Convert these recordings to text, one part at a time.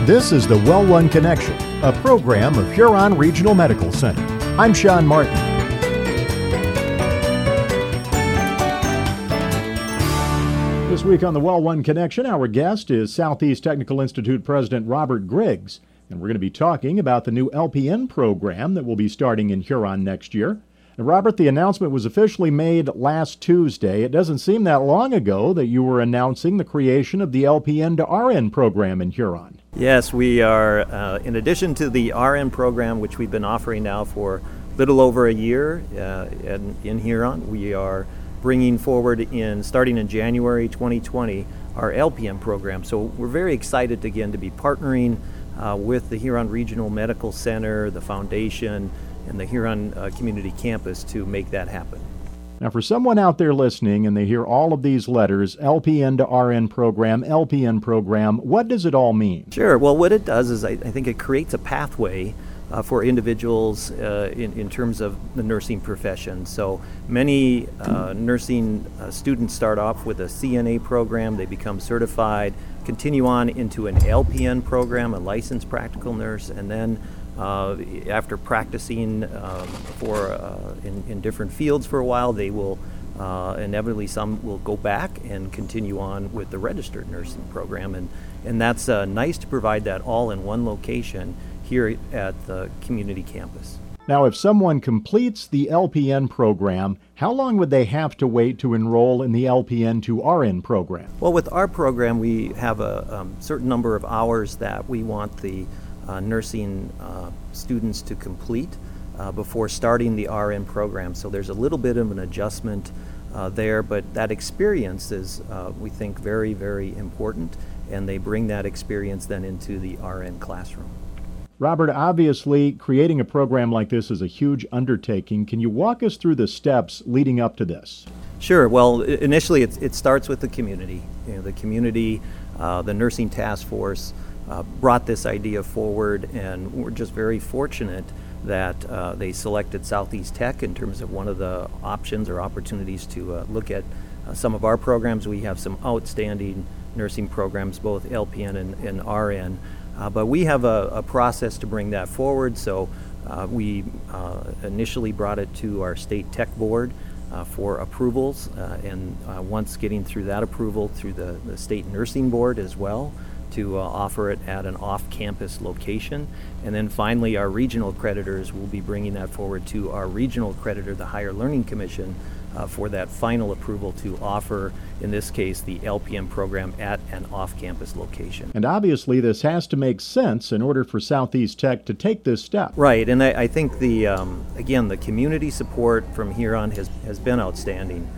This is the Well One Connection, a program of Huron Regional Medical Center. I'm Sean Martin. This week on the Well One Connection, our guest is Southeast Technical Institute President Robert Griggs, and we're going to be talking about the new LPN program that will be starting in Huron next year. And Robert, the announcement was officially made last Tuesday. It doesn't seem that long ago that you were announcing the creation of the LPN to RN program in Huron. Yes, we are, in addition to the RN program, which we've been offering now for a little over a year in Huron, we are bringing forward, starting in January 2020, our LPN program. So we're very excited again to be partnering with the Huron Regional Medical Center, the Foundation, and the Huron Community Campus to make that happen. Now, for someone out there listening and they hear all of these letters, LPN to RN program, LPN program, what does it all mean? Sure. Well, what it does is I think it creates a pathway for individuals in terms of the nursing profession. So many nursing students start off with a CNA program, they become certified, continue on into an LPN program, a licensed practical nurse, and then after practicing in different fields for a while, they will inevitably, some will go back and continue on with the registered nursing program, and that's nice to provide that all in one location here at the community campus. Now, if someone completes the LPN program, how long would they have to wait to enroll in the LPN to RN program? Well, with our program, we have a certain number of hours that we want the nursing students to complete before starting the RN program. So there's a little bit of an adjustment there, but that experience is, we think, very, very important, and they bring that experience then into the RN classroom. Robert, obviously, creating a program like this is a huge undertaking. Can you walk us through the steps leading up to this? Sure. Well, initially it starts with the community. The community, the nursing task force, brought this idea forward, and we're just very fortunate that they selected Southeast Tech in terms of one of the options or opportunities to look at some of our programs. We have some outstanding nursing programs, both LPN and RN, but we have a process to bring that forward. So we initially brought it to our state tech board for approvals, and once getting through that approval, through the state nursing board as well, to offer it at an off-campus location. And then finally, our regional accreditors will be bringing that forward to our regional accreditor, the Higher Learning Commission, for that final approval to offer, in this case, the LPN program at an off-campus location. And obviously, this has to make sense in order for Southeast Tech to take this step. Right, and I think again, the community support from Huron has been outstanding.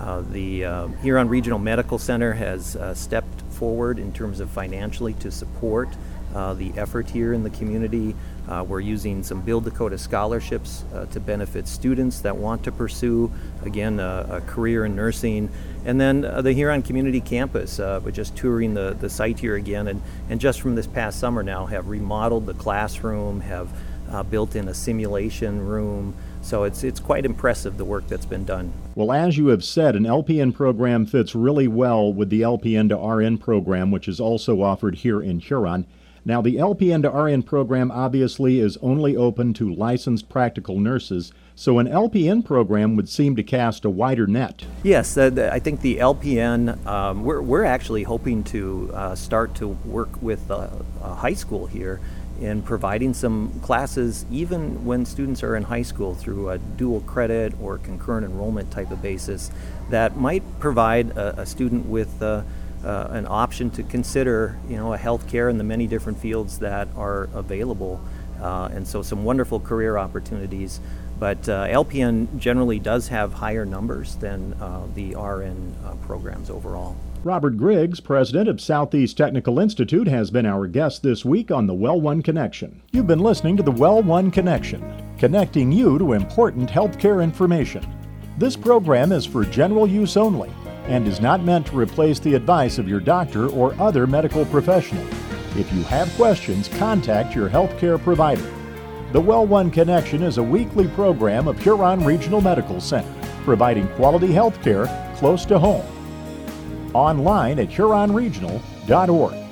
The Huron Regional Medical Center has stepped forward in terms of financially to support the effort here in the community. We're using some Build Dakota scholarships to benefit students that want to pursue, again, a career in nursing. And then the Huron Community Campus, we're just touring the site here again, and just from this past summer now have remodeled the classroom, have built in a simulation room. So it's quite impressive, the work that's been done. Well, as you have said, an LPN program fits really well with the LPN to RN program, which is also offered here in Huron. Now, the LPN to RN program obviously is only open to licensed practical nurses, so an LPN program would seem to cast a wider net. Yes, I think the LPN, we're actually hoping to start to work with a high school here in providing some classes even when students are in high school through a dual credit or concurrent enrollment type of basis that might provide a student with an option to consider, a healthcare in the many different fields that are available, and so some wonderful career opportunities. But LPN generally does have higher numbers than the RN programs overall. Robert Griggs, president of Southeast Technical Institute, has been our guest this week on the Well One Connection. You've been listening to the Well One Connection, connecting you to important healthcare information. This program is for general use only and is not meant to replace the advice of your doctor or other medical professional. If you have questions, contact your healthcare provider. The Well One Connection is a weekly program of Huron Regional Medical Center, providing quality healthcare close to home. Online at huronregional.org.